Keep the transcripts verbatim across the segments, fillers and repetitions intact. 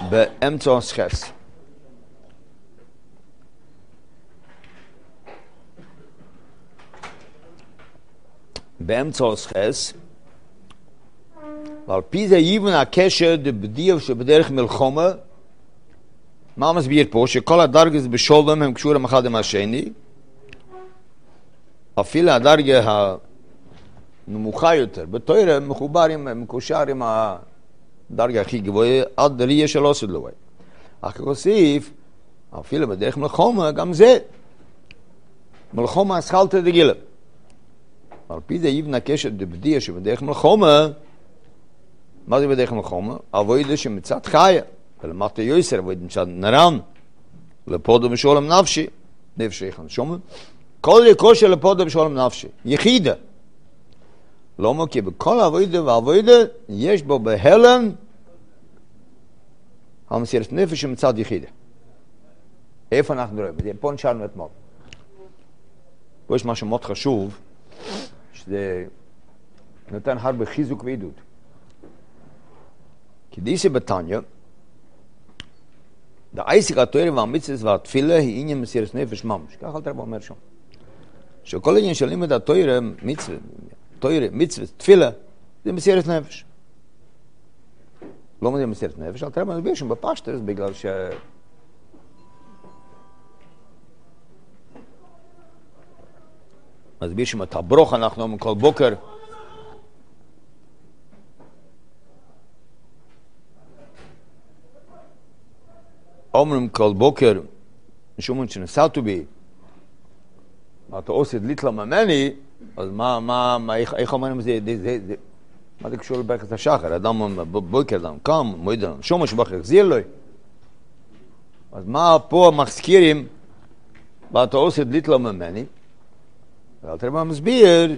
באמצע הסחס. באמצע הסחס, ועל פי זה יבן הקשר דבדיו שבדרך מלחומה, מה מסביר פה? שכל הדרגות בשולם הם קשורים אחד עם השני, אפילו הדרגה הנמוכה יותר, בתורה מחוברים, מקושר עם הדרגה הכי גבוהה, עד ראייה של עושד לווי. אך כוסיף, אפילו בדרך מלחומה, גם זה, מלחומה אסכלתא דגילה. על פי זה יבן הקשר דבדיו שבדרך מלחומה, מה זה בדרך מלחומה? עבודה שמצד חיה, ולמטה יויסר, עבודה מצד נרן, לפודו בשולם נפשי, נפשי יחן שומע, כל יקושר לפודו בשולם נפשי, יחידה. למה? כי בכל עבודה ועבודה יש בו בהלם המסירת נפש מצד יחידה. איפה אנחנו רואים? פה נשארנו אתמול. פה יש משהו מאוד חשוב, שזה נותן הרבה חיזוק ועידוד. כי דיסי בתניא, העסק התורה והמצוות והתפילה היא עניין מסירת נפש ממש. ככה אלתר רבי אומר שם. שכל עניין של לימוד התורה, מצוות, תורה, מצוות, תפילה, זה מסירת נפש. לא זה מסירת נפש, אלתר רבי מסביר שם בפשטוס, בגלל ש... מסביר שם את הברוך אנחנו אומרים כל בוקר, אומרים כל בוקר, משום שנסעתו בי, ואתה עושה דליתלה ממני, אז מה, מה, מה, איך, איך אומרים זה, זה, זה, זה, מה זה קשור לברכת השחר? אדם בבוקר, אדם קם, מועיד אדם, שומע שבחר החזיר לו. אז מה פה מזכירים, ואתה עושה דליתלה ממני, ואלתר רבי מסביר,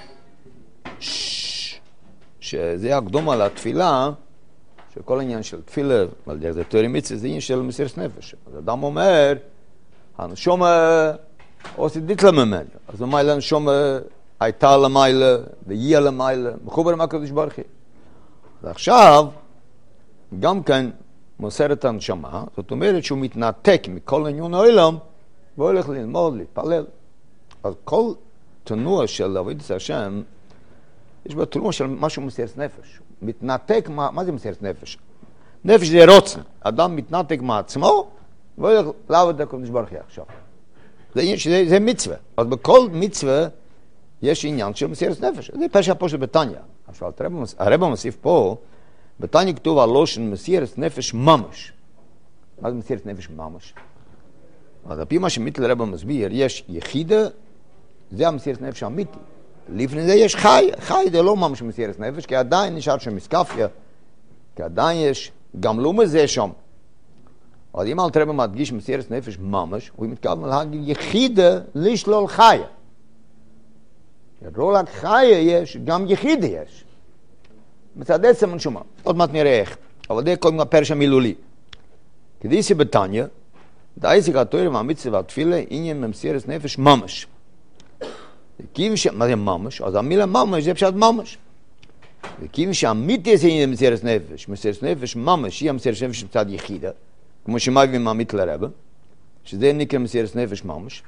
שזה הקדום על התפילה, שכל העניין של תפילה, על דרך זה תורה מצוות, זה עניין של מסירת נפש. אז אדם אומר, הנשמה עושה דליתלה ממני. אז המיילה הנשמה הייתה למיילה, ויהיה למיילה, מחובר עם הקדוש ברוך הוא. ועכשיו, גם כן מוסר את הנשמה, זאת אומרת שהוא מתנתק מכל עניין העולם, והולך ללמוד, להתפלל. אז כל תנועה של עבודת השם, יש בה תנועה של משהו מסירת נפש. מתנתק, מה, מה זה מסירת נפש? נפש זה רוצן. אדם מתנתק מעצמו, והולך לעבוד את הקדוש ברוך הוא עכשיו. זה, זה, זה מצווה. אז בכל מצווה יש עניין של מסירת נפש. זה פשע פה של בתניא. עכשיו, הרב מוסיף פה, בתניא כתוב על לושן מסירת נפש ממש. מה זה מסירת נפש ממש? אז על פי מה שמיטל הרב מסביר, יש יחידה, זה המסירת נפש האמיתי. לפני זה יש חי, חי זה לא ממש מסירת נפש, כי עדיין נשאר שם מסקפיה, כי עדיין יש, גם לא מזה שם. אבל אם אלתר רבי מדגיש מסירת נפש ממש, הוא מתכוון להגיד יחידה לשלול חיה. לא רק חיה יש, גם יחידה יש. מצד עצם הנשמה. עוד מעט נראה איך. אבל זה קודם הפרש המילולי. כדי שבתניא, העסק התורה והמצוות והתפילה עניין מסירת נפש ממש. כיוון ש... מה זה ממש? אז המילה ממש זה פשוט ממש. וכיוון שהאמיתי זה עניין מסירת נפש, מסירת נפש ממש, היא המסירת נפש מצד יחידה, כמו שמביאים מהאמית לרבא, שזה נקרא מסירת נפש ממש.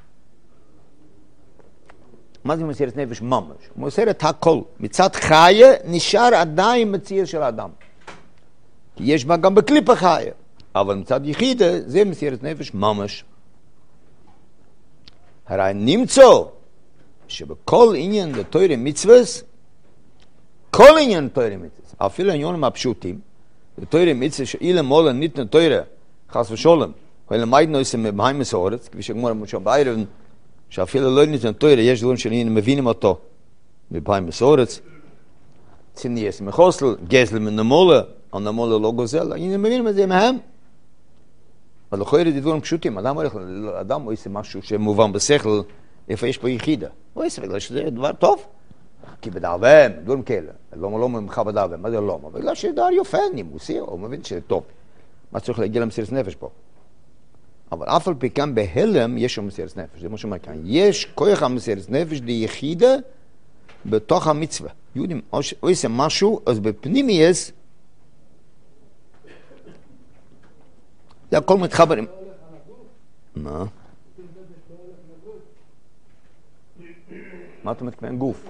מה זה מסירת נפש ממש? מוסרת הכל. מצד חיה נשאר עדיין מציר של האדם. כי יש בה גם בקליפה חיה. אבל מצד יחידה זה מסירת נפש ממש. הרי נמצא שבכל עניין לתורה מצוות, כל עניין תורה מצוות, אפילו העניינים הפשוטים, לתורה מצוות שאילה מולה ניתנה תורה, חס ושולם, ולמד נויסם מבהמות הארץ, כפי שגמור שם בערב, שאפילו לא ניתנה תורה, יש דברים שהיינו מבינים אותו, מבהמות הארץ, צניאס מחוסל, גזל מנמולה, הנמולה לא גוזל, היינו מבינים את זה מהם. אבל לכאורה זה דברים פשוטים, אדם הולך, אדם עושה משהו שמובן בשכל, איפה יש פה יחידה? הוא עושה בגלל שזה דבר טוב. כי בדאבם, דברים כאלה, לא לא ממך בדאבם, מה זה לא? בגלל שזה דבר יופי, נימוסי, הוא מבין שזה טוב. מה צריך להגיע למסירת נפש פה? אבל אף על פי כאן בהלם יש שם מסירת נפש, זה מה שאומר כאן. יש כוח המסירת נפש ליחידה בתוך המצווה. יהודים עושה משהו, אז בפנימי יש זה הכל מתחבר עם... מה? מה אתה מתכוון? גוף.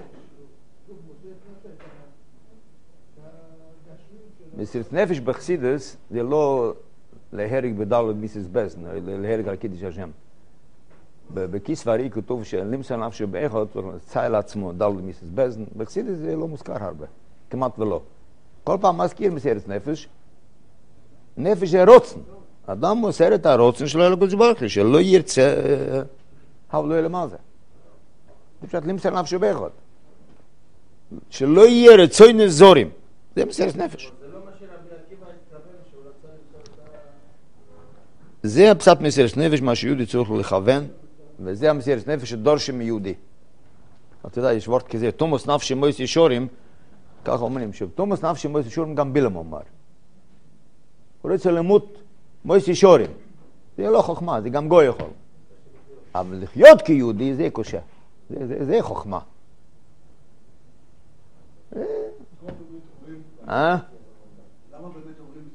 מסירת נפש בחסידס זה לא להרג בדלת מיסס בסן, להרג על קידוש השם. בכיסווארי כתוב שלמסר נפשו באחד צא לעצמו דלת מיסס בסן, בחסידס זה לא מוזכר הרבה, כמעט ולא. כל פעם מזכיר מסירת נפש, נפש זה רוצן. אדם מוסר את הרוצן שלו לקדוש ברוך הוא, שלא ירצה, אבל לא יהיה למה זה. זה פשוט למסר נפשו באחד. שלא יהיה רצון נזורים. זה מסירת נפש. זה הפסט מסירת נפש, מה שיהודי צריך לכוון, וזה המסירת נפש שדורשים מיהודי. אתה יודע, יש וורט כזה, תומוס נפשי מויס ישורים, ככה אומרים, שתומוס נפשי מויס ישורים גם בילם אומר. הוא רוצה למות מויס ישורים. זה לא חוכמה, זה גם גוי יכול. אבל לחיות כיהודי זה קשה. זה, זה, זה חוכמה. אה? למה באמת אומרים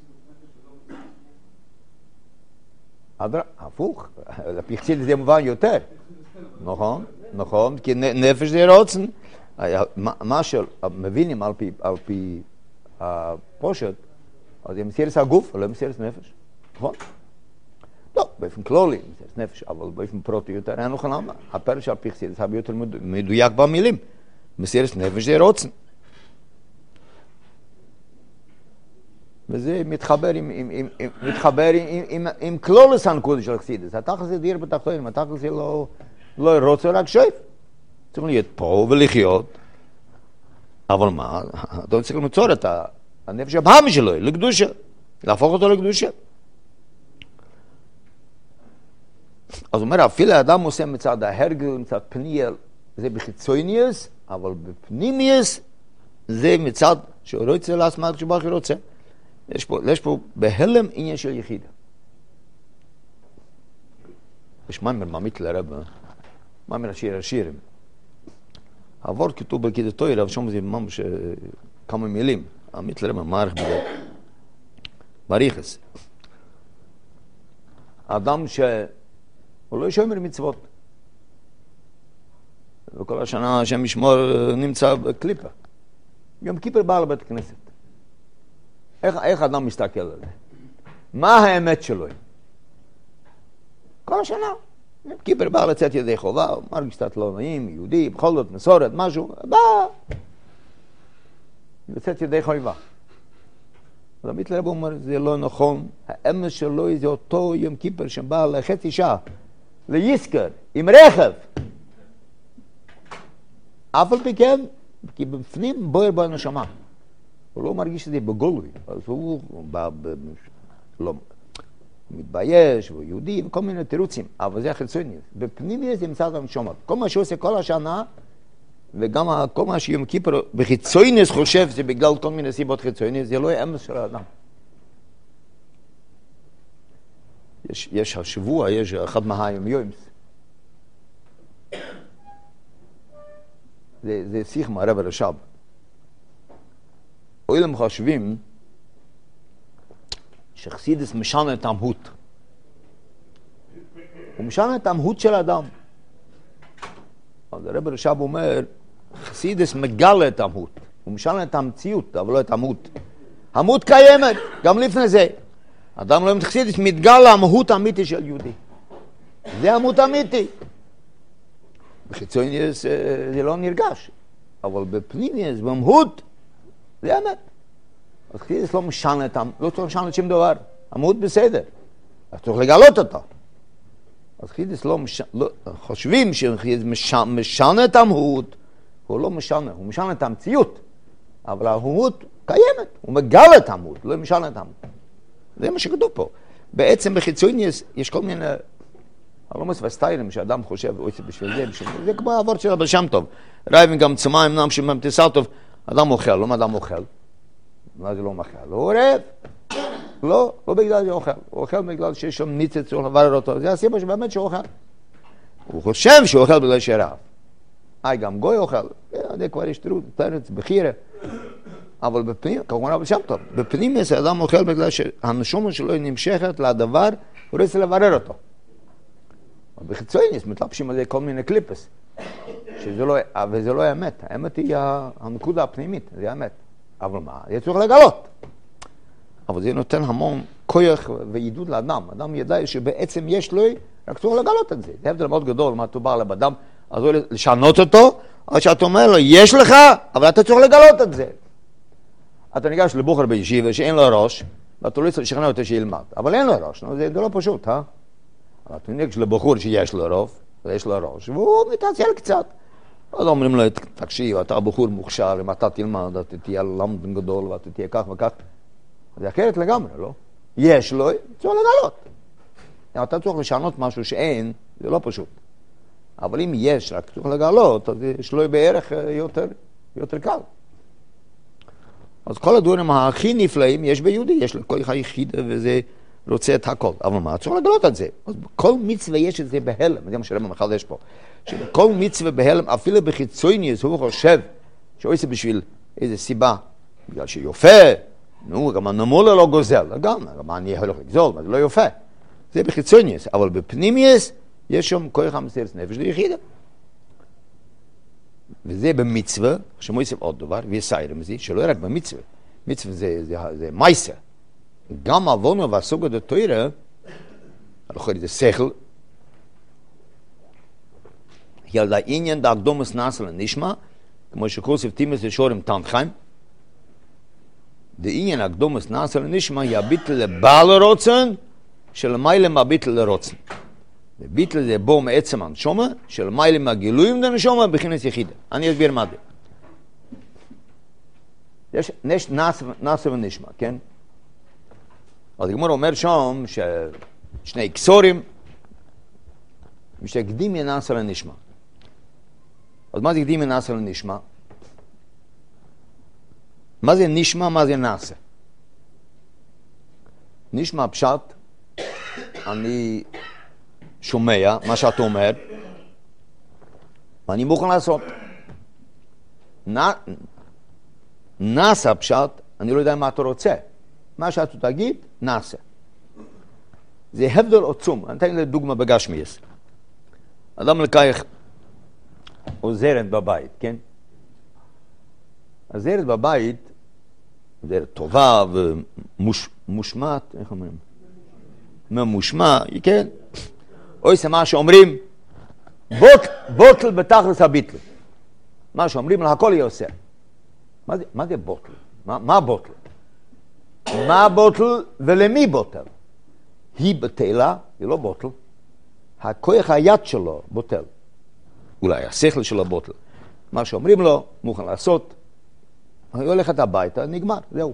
אדרה, הפוך, לפי זה מובן יותר. נכון, נכון, כי נפש זה רוצן. מה שמבינים על פי הפושט, אז הם מסירת הגוף, לא מסירת נפש. נכון? לא, באופן כללי, מסירת נפש, אבל באופן פרוטי יותר, אין לך למה. הפרש על פי חסידות, זה הרבה יותר מדויק במילים. מסירת נפש זה רוצן. וזה מתחבר עם, עם, עם, עם, מתחבר עם, עם, עם כלולוס הנקודה של חסידות. התחל זה דיר בתחתונים, התחל זה לא, לא רוצה רק שואף. צריך להיות פה ולחיות. אבל מה? אתה צריך למצוא את הנפש הבאמי שלו, לקדושה. להפוך אותו לקדושה. אז הוא אומר, אפילו האדם עושה מצד ההרגל, מצד פניאל, זה בחיצוניוס, אבל בפנימיוס, זה מצד שהוא רוצה לעצמה כשבא הוא רוצה. יש פה, יש פה בהלם עניין של יחידה. יש מאמר מעמיק לרב, מאמר השיר השירים. העבור כתוב בקידוש תורה, אבל שם זה ממש כמה מילים. עמיק לרב מערך בזה. בריחס. אדם שהוא לא שומר מצוות. וכל השנה השם ישמור נמצא בקליפה. יום כיפר בא לבית כנסת. איך, איך אדם מסתכל על זה? מה האמת שלו? כל השנה. כיפר בא לצאת ידי חובה, הוא מרגיש קצת לא נעים, יהודי, בכל זאת מסורת, משהו, בא. לצאת ידי חובה. אז עמית לרב אומר, זה לא נכון. האמת שלו זה אותו יום כיפר שבא לחצי שעה, ליסקר, עם רכב. אף על פי כן, כי בפנים בוער בו הנשמה. הוא לא מרגיש את זה בגולוי, אז הוא בא, לא, מתבייש, הוא יהודי, וכל מיני תירוצים, אבל זה החיצוניות. בפנים זה מצד הנשמה. כל מה שהוא עושה כל השנה, וגם כל מה שיום כיפר בחיצוניות חושב, זה בגלל כל מיני סיבות חיצוניות, זה לא האמס של האדם. יש, יש השבוע, יש אחד מהיום יומס. זה, זה שיח מהרב הרש"ב. אוילם חושבים שחסידס משנה את המהות. הוא משנה את המהות של האדם. אז הרב הרש"ב אומר, חסידס מגלה את המהות. הוא משנה את המציאות, אבל לא את המהות. המהות קיימת, גם לפני זה. אדם לא מתחסידס, מתגלה המהות האמיתי של יהודי. זה המהות האמיתי. בחיצוניוס זה לא נרגש, אבל בפנימיוס, במהות, זה אמת. אז חסידס לא משנה את המהות, לא צריך לשנות שום דבר. המהות בסדר. אז צריך לגלות אותה. אז חסידס לא משנה, לא, חושבים שחסידס משנה, משנה את המהות, הוא לא משנה, הוא משנה את המציאות. אבל המהות קיימת, הוא מגלה את המהות, לא משנה את המהות. זה מה שכתוב פה. בעצם בחיצוניוס יש כל מיני הלומס וסטיילים שאדם חושב, אוי זה בשביל זה, בשביל זה, זה כמו העבור של הבעל שם טוב. רייבים גם צמאים נם שממתיסה טוב, אדם אוכל, לא מה אדם אוכל? מה זה לא מאכל? הוא רעב. לא, לא בגלל זה אוכל. הוא אוכל בגלל שיש שם ניצת צריך לברר אותו. זה הסיבה שבאמת שהוא אוכל. הוא חושב שהוא אוכל בגלל שרעב. אי, גם גוי אוכל. זה כבר יש תירוץ, תרץ, בחירה. אבל בפנים, כמובן אבל שם טוב, בפנים יש האדם אוכל בגלל שהנשומה שלו נמשכת לדבר, הוא רוצה לברר אותו. בחיצוני מתלבשים על זה כל מיני קליפס, שזה לא, וזה לא האמת, האמת היא הנקודה הפנימית, זה האמת. אבל מה? זה צריך לגלות. אבל זה נותן המון כוח ועידוד לאדם. אדם ידע שבעצם יש לו, רק צריך לגלות את זה. זה הבדל מאוד גדול, מה אתה בא לאדם, אז הוא לשנות אותו, או שאתה אומר לו, יש לך, אבל אתה צריך לגלות את זה. אתה ניגש לבוחר בישיבה שאין לו ראש, ואתה לא צריך לשכנע אותו שילמד. אבל אין לו ראש, זה לא פשוט, אה? אבל אתה ניגש לבחור שיש לו רוב, ויש לו ראש, והוא מתעצל קצת. אז אומרים לו, תקשיב, אתה בחור מוכשר, אם אתה תלמד, אתה תהיה למד גדול, ואתה תהיה כך וכך. זה אחרת לגמרי, לא? יש לו, צריך לגלות. אם אתה צריך לשנות משהו שאין, זה לא פשוט. אבל אם יש, רק צריך לגלות, אז יש לו בערך יותר, יותר קל. אז כל הדברים הכי נפלאים יש ביהודי, יש לו כל יחיד וזה רוצה את הכל. אבל מה? צריך לגלות את זה. אז כל מצווה יש את זה בהלם, זה מה שרב מחדש פה. שכל מצווה בהלם, אפילו בחיצוניוס, הוא חושב שהוא עושה בשביל איזו סיבה, בגלל שיופה, נו, גם הנמולה לא גוזל, גם, גם אני הולך לגזול, אבל זה לא יופה. זה בחיצוניוס, אבל בפנימיוס, יש שם כוח המסירות נפש ליחידה. וזה במצווה, שמויסף עוד דבר, ויסיירם מזה, שלא רק במצווה. מצווה זה, זה, זה מייסה. גם עוונו והסוג את התוירה, הלכו זה שכל, ילדה עניין דאקדומוס נעשה לנשמה, כמו שכוסף תימוס ושורם תנחיים, דעניין הקדומוס נעשה לנשמה היא הביטל לבעל רוצן, שלמיילה מהביטל לרוצן. וביטל זה בו מעצם הנשומה, שלמיילה מהגילויים לנשומה בכינס יחידה. אני אסביר מה זה. יש נעשה ונשמה, כן? אז הגמור אומר שם ששני קסורים, ושקדים ינעשה לנשמה. אז מה זה קדים ינעשה לנשמה? מה זה נשמה, מה זה נעשה? נשמה פשט, אני שומע מה שאתה אומר, ואני מוכן לעשות. נעשה פשט, אני לא יודע מה אתה רוצה. מה שאתה תגיד, נעשה. זה הבדל עצום. אני אתן לדוגמה בגשמיאס. אדם לקח עוזרת בבית, כן? עוזרת בבית, עוזרת טובה ומושמעת, איך אומרים? ממושמע, כן? אוי זה מה שאומרים, בוטל בתכלס הביטל. מה שאומרים לה, הכל היא עושה. מה זה, מה זה בוטל? מה, מה בוטל? מה בוטל ולמי בוטל? היא בטלה, היא לא בוטל. הכוח היד שלו בוטל. אולי השכל שלו בוטל. מה שאומרים לו, מוכן לעשות, היא הולכת הביתה, נגמר, זהו.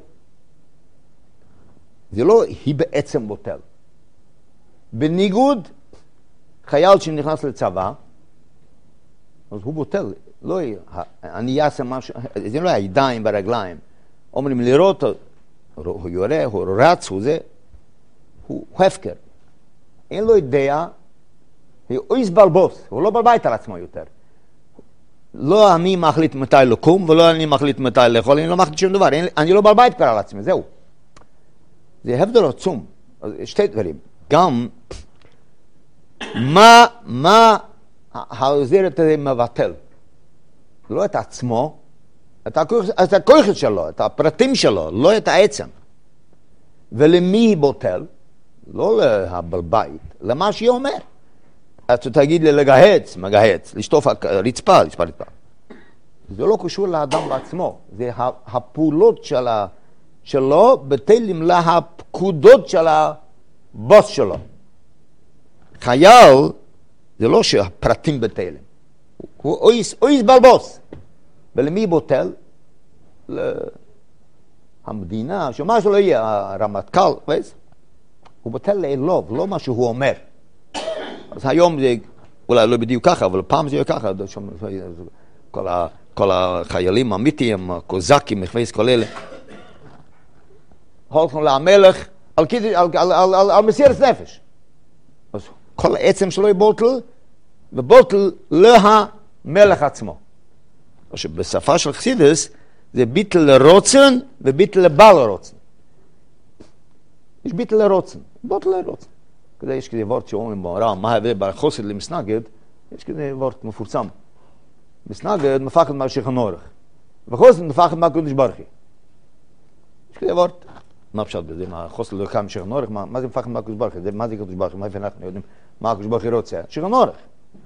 זה לא היא בעצם בוטל. בניגוד, חייל שנכנס לצבא, אז הוא בוטל. לא, אני אעשה משהו, זה לא הידיים ברגליים. אומרים לראות, הוא יורה, הוא רץ, הוא זה, הוא הפקר. אין לו idea, הוא יסבלבוס, הוא לא בלבית על עצמו יותר. לא אני מחליט מתי לקום, ולא אני מחליט מתי לאכול, אני לא מחליט שום דבר, אני לא בלבית כבר על עצמי, זהו. זה הבדל עצום, שתי דברים. גם, מה, מה העוזרת הזה מבטל? לא את עצמו, את הכוח שלו, את הפרטים שלו, לא את העצם. ולמי היא בוטל? לא לבלבית, למה שהיא אומר. אתה תגיד לי לגהץ, מגהץ, לשטוף רצפה, רצפה, רצפה. זה לא קשור לאדם בעצמו, זה הפעולות שלה, שלו בטלים להפקודות של הבוס שלו. חייל, זה לא שהפרטים בטלים. הוא יסבלבוס. ולמי בוטל? המדינה, שמה שלא יהיה, הרמטכ"ל, הוא בוטל לאלוב, לא מה שהוא אומר. אז היום זה, אולי לא בדיוק ככה, אבל פעם זה יהיה ככה, כל, ה, כל החיילים האמיתיים, הקוזקים, מחוויס כל אלה, הולכים למלך על, על, על, על, על, על מסירת נפש. אז כל העצם שלו היא בוטל, ובוטל להמלך עצמו. עכשיו, בשפה של חסידס, זה ביטל לרוצן וביטל לבעל רוצן. יש ביטל לרוצן, ביטל לרוצן. כזה יש כזה וורט שאומרים בעולם, מה ההבדל בין חוסד למסנגד, יש כזה וורט מפורסם. מסנגד מפחד מהשכן אורך, וחוסד מפחד מהקדוש ברוך הוא. יש כזה וורט. מה פשט בזה? מה חוסד לא קם שכן אורך? מה זה מפחד מהקדוש ברוך הוא? מה זה קדוש ברוך הוא? מה אנחנו יודעים מה הקדוש ברוך הוא רוצה? שכן אורך.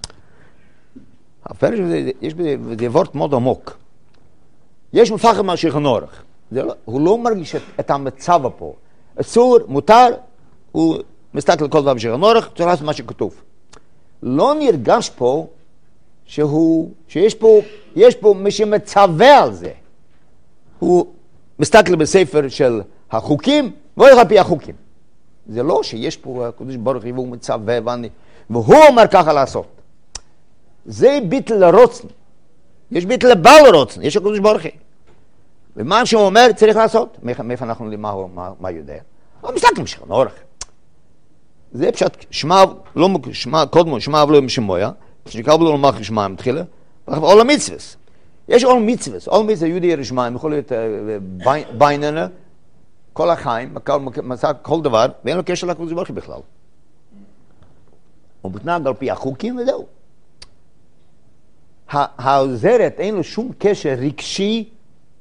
הפרש בזה, יש בזה וורט מאוד עמוק. יש מפחד מהשכן אורך. הוא לא מרגיש את המצב פה. אסור, מותר, הוא מסתכל כל דבר בשכן אורך, צריך לעשות מה שכתוב. לא נרגש פה שהוא, שיש פה, יש פה מי שמצווה על זה. הוא מסתכל בספר של החוקים, והולך על פי החוקים. זה לא שיש פה הקדוש ברוך הוא והוא מצווה, ואני, והוא אומר ככה לעשות. זה ביטל לרוצן. יש ביטל לבעל לרוצן, יש הקדוש ברוך הוא. ומה שהוא אומר צריך לעשות. מאיפה אנחנו יודעים מה הוא מה, מה יודע? הוא מסתכל בשכן אורך. זה פשוט שמע, לא שמע, קודמו, שמע ולא משמויה, שקרבו לו לומר שמיים תחילה, עול המצווס. יש עול מצווס, עול מצווס יהודי ירשמיים, יכול להיות בייננה, כל החיים, מצא כל דבר, ואין לו קשר לקדוש ברוך הוא בכלל. הוא מתנהג על פי החוקים וזהו. העוזרת אין לו שום קשר רגשי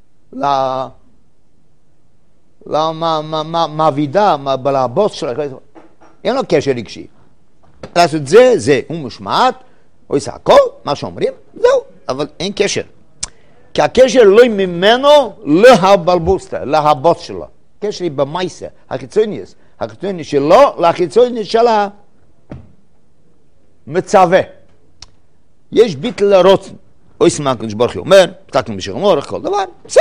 למעבידה, לבוס שלה, אין לו קשר רגשי. לעשות זה, זה, הוא משמעת, הוא עושה הכל, מה שאומרים, זהו, אבל אין קשר. כי הקשר לא ממנו להבלבוסטה, להבוס שלו. הקשר היא במייסה, החיצוניוס. החיצוניוס שלו לחיצוניוס של המצווה. יש ביטל לרוצן. אוי סמך קדוש ברוך הוא אומר, פתקנו בשכן אורך, כל דבר, בסדר.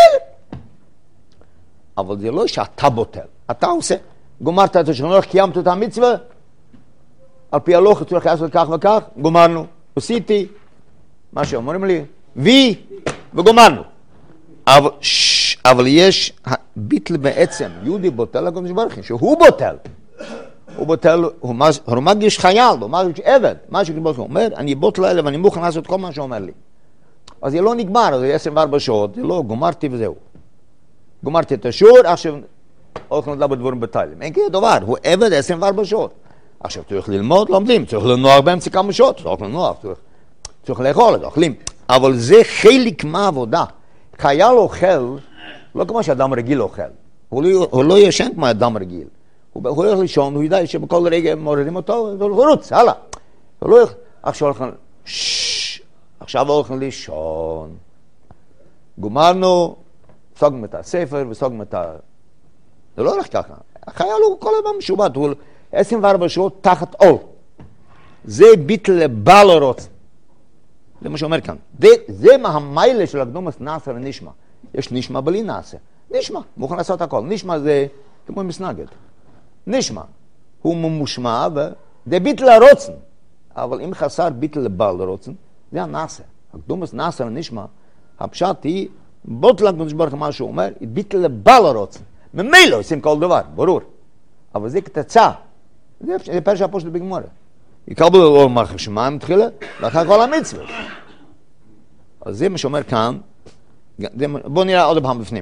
אבל זה לא שאתה בוטל. אתה עושה, גומרת את השכן אורך, קיימת את המצווה, על פי הלוך, צריך לעשות כך וכך, גומרנו. עשיתי, מה שאומרים לי, וי, וגומרנו. אבל, ש, אבל יש ביטל בעצם, יהודי בוטל לקדוש ברוך הוא, שהוא בוטל. הוא בוטל, הוא, הוא מרגיש חייל, הוא מרגיש עבד. מה שקדוש ברוך הוא אומר, אני בוטל אלה ואני מוכן לעשות כל מה שאומר לי. אז זה לא נגמר, זה עשרים וארבע שעות, זה לא, גומרתי וזהו. גומרתי את השיעור, עכשיו הולכים לדבר בדברים בטיילים. אין כזה דבר, הוא עבד עשרים וארבע שעות. עכשיו צריך ללמוד, לומדים, צריך לנוח באמצע כמה שעות, צריך לנוח, צריך, צריך לאכול, אוכלים. אבל זה חלק מהעבודה. חייל אוכל, לא כמו שאדם רגיל אוכל. הוא לא, הוא לא ישן כמו אדם רגיל. הוא, הוא הולך לישון, הוא יודע שבכל רגע מורידים אותו, הוא רוץ, הלאה. הוא לא הולך, עכשיו הולכים, ששש, עכשיו הולכים לישון. גומרנו, סוגרים את הספר וסוגרים את ה... זה לא הולך ככה. החייל הוא כל הזמן משובט, הוא עשרים וארבע שעות תחת עול. זה ביטל לבעל הרוצן. זה מה שאומר כאן. זה, זה מה המיילה של הקדומות נעשה ונשמע. יש נשמע בלי נעשה. נשמע, מוכן לעשות הכל. נשמע זה כמו מסנגד. נשמע, הוא ממושמע וזה ביטל הרוצן. אבל אם חסר ביטל לבעל הרוצן, זה הנעשה. הקדומות נעשה ונשמע, הפשט היא, בוטל הקדוש ברוך הוא מה שהוא אומר, היא ביטל לבעל הרוצן. ממילא עושים כל דבר, ברור. אבל זה קטצה. זה פרש הפושט בגמורה. יקבלו לו מלך שמיים תחילה, ואחר כל המצווה. אז זה מה שאומר כאן, בואו נראה עוד פעם בפנים.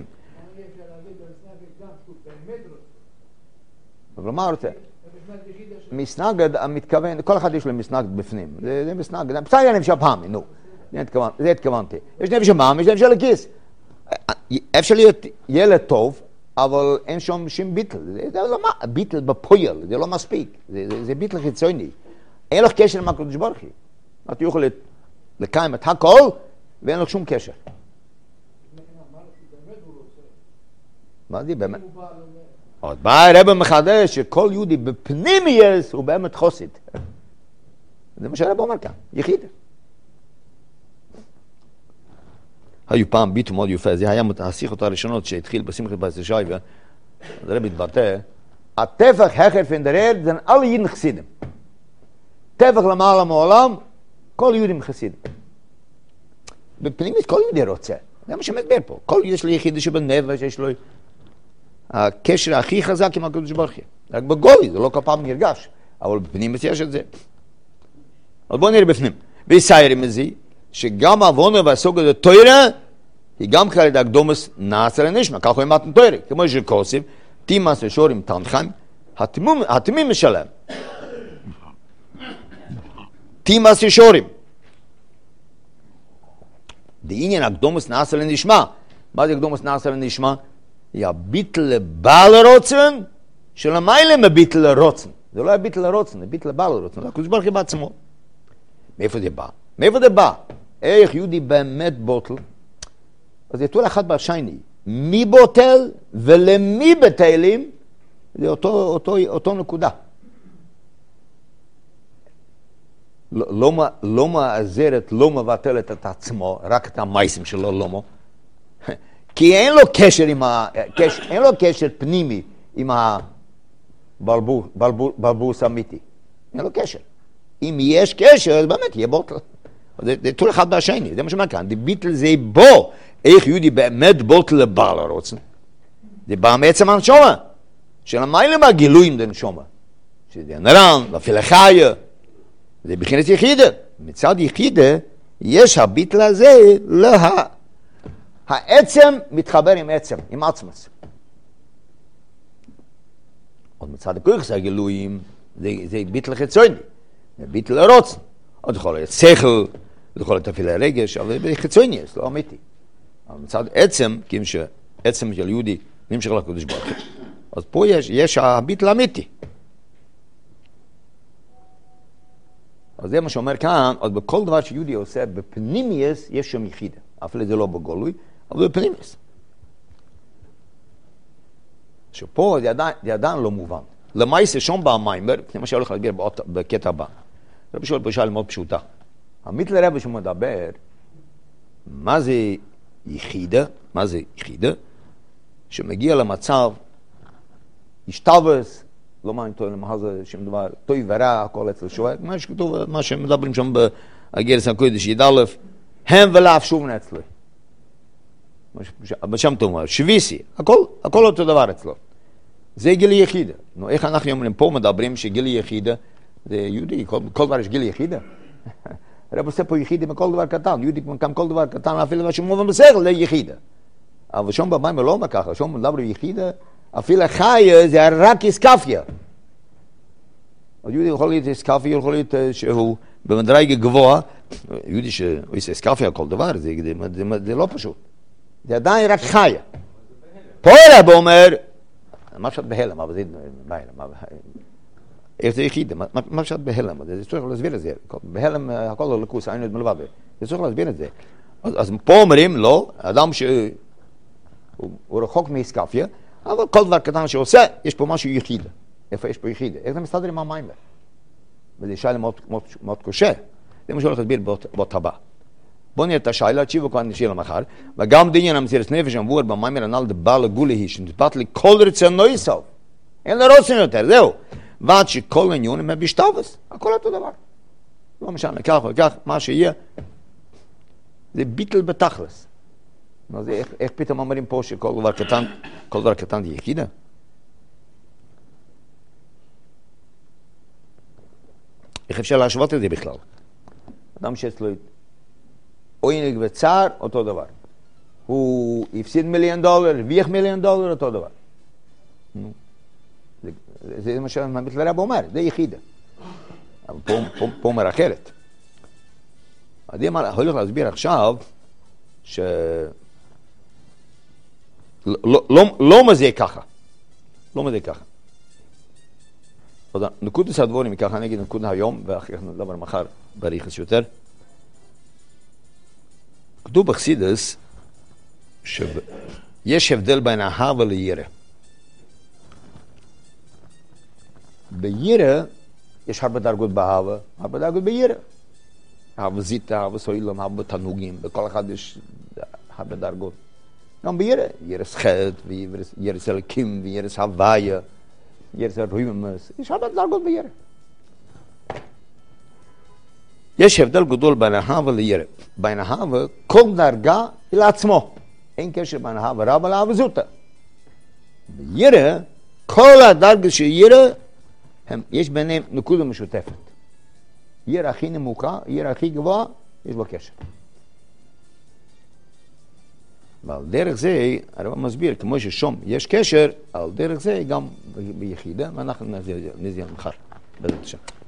אבל מה רוצה? מסנגד המתכוון, כל אחד יש לו מסנגד בפנים. זה מסנגד, בסדר נפש הפעמי, נו. זה התכוונתי. יש נפש הפעמי, יש נפש על הכיס. אפשר להיות ילד טוב, אבל אין שום שום ביטל. זה לא מה, ביטל בפויל, זה לא מספיק. זה ביטל חיצוני. אין לך קשר עם הקדוש ברוך הוא. אתה יכול לקיים את הכל, ואין לך שום קשר. מה זה באמת? עוד בא הרב מחדש שכל יהודי בפנימיות הוא באמת חסיד. זה מה שהרב אומר כאן, יחיד. היו פעם ביטו מאוד יפה, זה היה השיחות הראשונות שהתחיל בשמחת בית השייבה, הרב התבטא, הטפח החר פן דר ארד זן alle יידן חסידים. טפח למעלה מעולם, כל יהודים חסידים. בפנימית כל יהודי רוצה, זה מה שמסביר פה. כל יהודי יש לו יחיד שבנפש, יש לו הקשר הכי חזק עם הקדוש ברוך הוא. רק בגוי, זה לא כל פעם נרגש, אבל בפנימית יש את זה. אז בואו נראה בפנים. ויסיירים את זה, שגם עוונו והסוג הזה תוירה, היא גם כלל הקדומס נעשה לנשמה, ככה הוא מתן תורה, כמו שכוסף, תימס ושורים תנחם, התמים משלם. תימס ושורים. דעניין הקדומס נעשה לנשמה. מה זה הקדומס נעשה לנשמה? היא הביטל לבעל הרוצן, שלמעלה מביטל הרוצן. זה לא הביטל הרוצן, זה ביטל לבעל הרוצן, זה הקדוש ברוך הוא בעצמו. מאיפה זה בא? מאיפה זה בא? איך יהודי באמת בוטל? אז זה תול אחד בשייני. מי בוטל ולמי בטלים, זה אותו, אותו, אותו נקודה. לא, לא, לא מעזרת, לא מבטלת את עצמו, רק את המייסים שלו, לא מו. כי אין לו קשר עם ה... קשר, אין לו קשר פנימי עם הבלבוס האמיתי. אין לו קשר. אם יש קשר, אז באמת יהיה בוטל. זה, זה תול אחד בשני, זה מה שאומר כאן. ביטל זה בו. איך יהודי באמת בוטל לבעל הרוצן? זה בא מעצם הנשומה. שלמעלה מהגילויים זה נשומה. שזה נרן, ואפילו חיה. זה בחינת יחידה. מצד יחידה, יש הביטל הזה, לה... העצם מתחבר עם עצם, עם עצמס. עוד מצד הכוח זה הגילויים, זה, זה ביטל חיצוני. זה ביטל הרוצן. עוד יכול להיות שכל, זה יכול להיות אפילו הרגש, אבל זה חיצוני, זה לא אמיתי. אבל מצד עצם, כי שעצם של יהודי נמשך לקדוש ברוך הוא. אז פה יש, יש הביטל האמיתי. אז זה מה שאומר כאן, עוד בכל דבר שיהודי עושה, בפנימיוס יש שם יחידה. אפילו זה לא בגולוי, אבל בפנימיוס. שפה זה עדיין, זה עדיין לא מובן. למעשה שום במיימר, זה מה שהולך להסביר בקטע הבא. רבי שואל פה שאלה מאוד פשוטה. המיתלה רבי שמדבר, מה זה יחידה? מה זה יחידה? שמגיע למצב, ישתבס, לא מעניין טוב למה זה שם דבר, טוי ורע, הכל אצל שואה, מה שכתוב, מה שמדברים שם באגרס הקודש ידלף, הם ולאף שוב נצלי. בשם טוב, שוויסי, הכל, הכל אותו דבר אצלו. זה גיל יחידה. נו, איך אנחנו אומרים פה מדברים שגיל יחידה, זה יהודי, כל, כל דבר יש גיל יחידה. הרב עושה פה יחידה מכל דבר קטן, יהודי גם כל דבר קטן, אפילו מה שמובן בסדר, זה יחידה. אבל שום במים לא אומר ככה, שום מדבר יחידה, אפילו חיה זה רק איסקפיה. אז יהודי יכול להיות איסקפיה, יכול להיות שהוא במדרגה גבוה, יהודי שהוא עושה איסקפיה כל דבר, זה, זה, זה, זה לא פשוט. זה עדיין רק חיה. פה הרב אומר, מה פשוט בהלם, אבל זה בהלם, איך זה יחידה, מה פשוט בהלם, זה צריך להסביר את זה, בהלם הכל לא לקוס, היינו את מלבד, זה צריך להסביר את זה. אז, אז פה אומרים, לא, אדם שהוא רחוק מאיסקפיה, אבל כל דבר קטן שעושה, יש פה משהו יחידה. איפה יש פה יחידה? איך זה מסתדר עם המים? וזה שאלה מאוד, מאוד, מאוד קשה. זה מה שהולך להסביר באות הבא. בואו נראה את השאלה, תשיבו כבר נשאיר למחר, וגם דניין המסירת נפש המבואר במים הנ"ל דבא לגולי היא, שנתפת לי כל רצונו יסוף. אין לרוצן יותר, זהו. ועד שכל עניון הם בשטבס, הכל אותו דבר. לא משנה, כך או כך, מה שיהיה, זה ביטל בתכלס. אז איך, איך פתאום אומרים פה שכל דבר קטן, כל דבר קטן זה יחידה? איך אפשר להשוות את זה בכלל? אדם שאצלו עונג וצער, אותו דבר. הוא הפסיד מיליון דולר, הרוויח מיליון דולר, אותו דבר. זה, זה מה שהמיתלה רב אומר, זה יחידה. אבל פה, פה, פה אומר אחרת. אני הולך להסביר עכשיו ש... לא, לא, לא מזה ככה. לא מזה ככה. נקודת הדבורים היא ככה, נגיד נקודה היום, ואחר כך נדבר מחר בריחס יותר. כתוב בחסידס שיש הבדל בין אהבה לירא. בירא יש הרבה דרגות באהבה, הרבה דרגות בירא. אהבה זיתה, אהבה סוילם, אהבה תנוגים, בכל אחד יש הרבה דרגות. גם בירא, ירס חטא, וירס אלקים, וירס הוויה, ירס הרויממס, יש הרבה דרגות בירא. יש הבדל גדול בין אהבה לירא. בין אהבה, כל דרגה היא לעצמו. אין קשר בין אהבה רבה לאהבה זוטה. בירא, כל הדרגות של ירא, יש ביניהם נקודה משותפת. ירא הכי נמוכה, ירא הכי גבוהה, יש בה קשר. ועל דרך זה, הרב מסביר, כמו ששום יש קשר, על דרך זה גם ביחידה, ואנחנו נזיע מחר, בעזרת השם.